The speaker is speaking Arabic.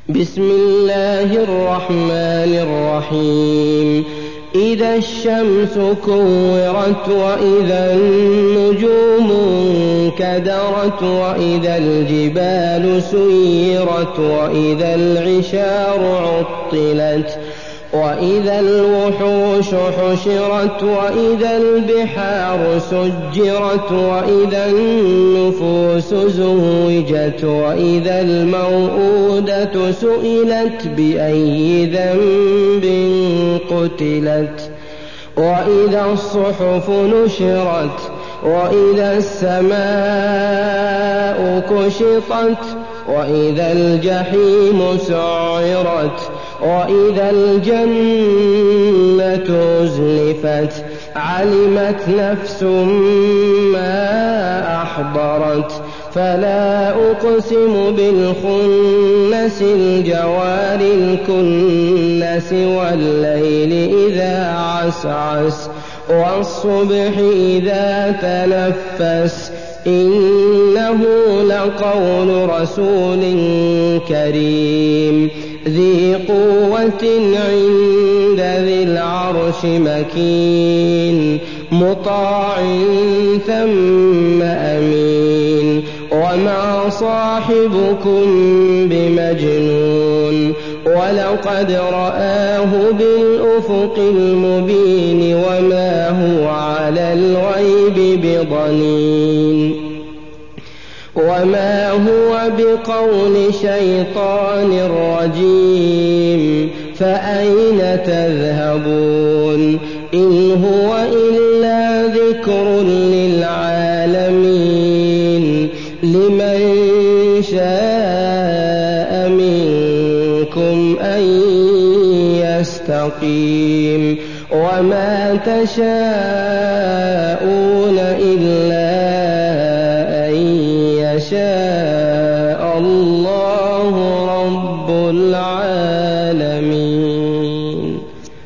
بسم الله الرحمن الرحيم إذا الشمس كورت وإذا النجوم انكدرت وإذا الجبال سيرت وإذا العشار عطلت وإذا الوحوش حشرت وإذا البحار سجرت وإذا النفوس زوجت وإذا الموءودة سئلت بأي ذنب قتلت وإذا الصحف نشرت وإذا السماء كشطت وإذا الجحيم سعرت وإذا الجنة أزلفت علمت نفس ما أحضرت فلا أقسم بالخنس الجوار الكنس والليل إذا عسعس والصبح إذا تنفس إنه لقول رسول كريم ذي قوة عند ذي العرش مكين مطاع ثم أمين وما صاحبكم بمجنون ولقد رآه بالأفق المبين وما هو على الغيب بضنين وما هو بقول شيطان رجيم فأين تذهبون إن هو إلا ذكر للعالمين لمن شاء منكم أن يستقيم وما تشاءون إلا أن يشاء الله رب العالمين.